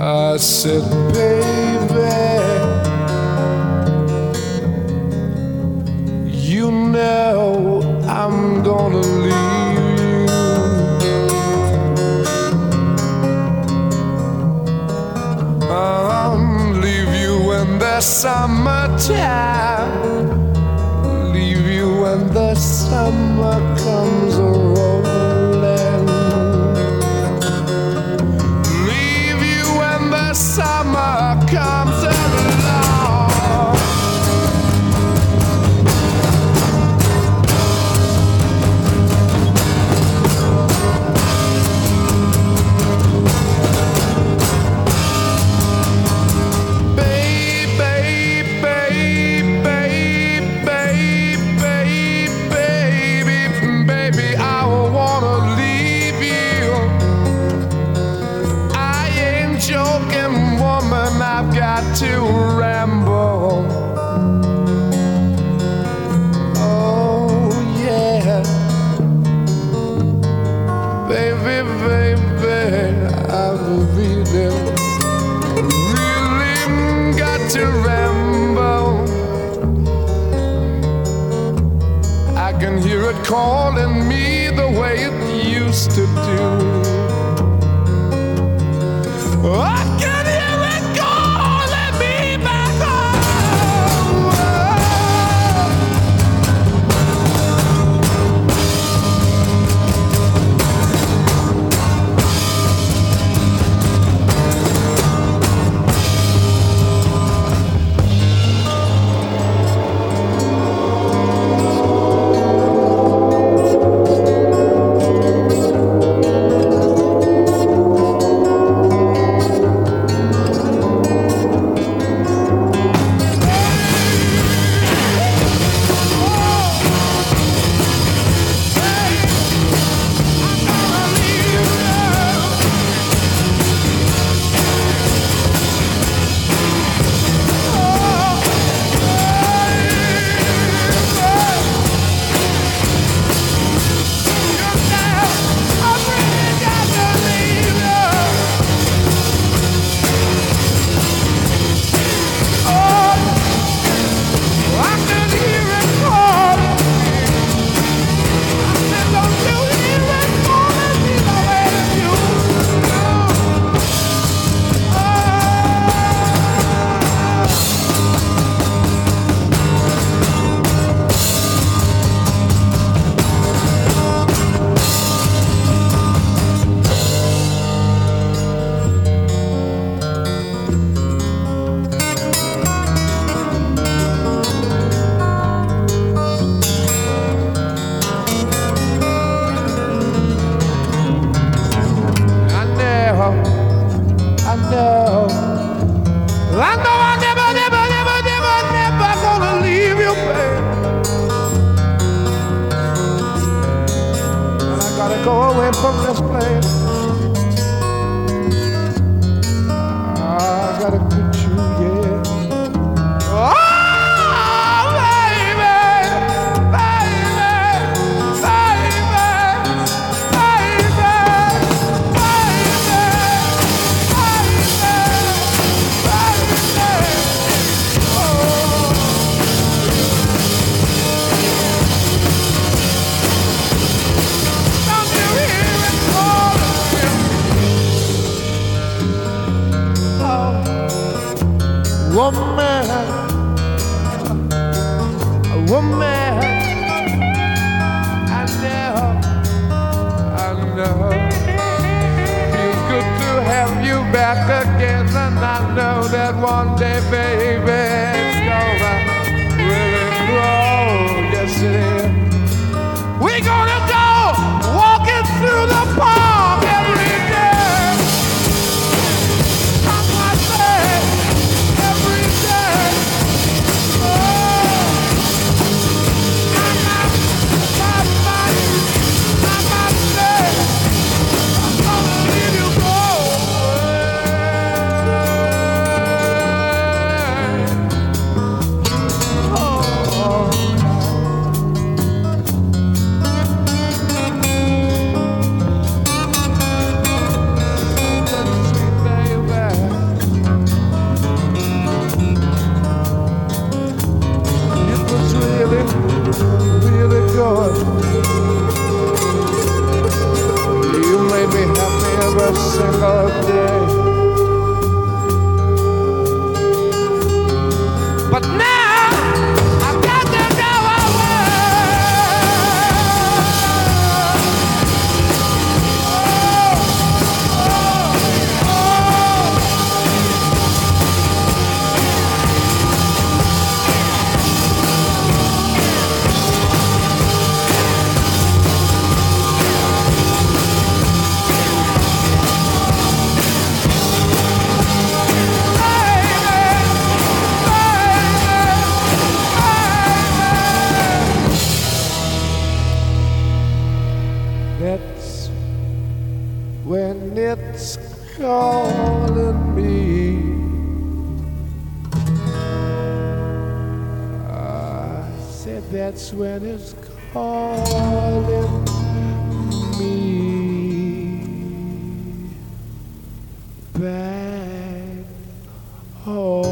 I said, baby, you know I'm gonna leave you. Leave you in the summertime, leave you when the summer comes rolling, leave you when the summer comes along. I've got to ramble. Oh yeah, baby, baby, I've really got to ramble. I can hear it calling me the way it used to do. I can hear it calling me back home. Never gonna leave you, babe. And I gotta go away from this place. I gotta quit you, yeah. Oh, baby, baby, baby, woman, a woman, I know, feels good to have you back again, and I know that one day, baby, it's gonna really grow, yes it is. We're gonna go walking through the park every day. day. But now I've got to go away. That's when it's calling me. I said that's when it's calling me back home.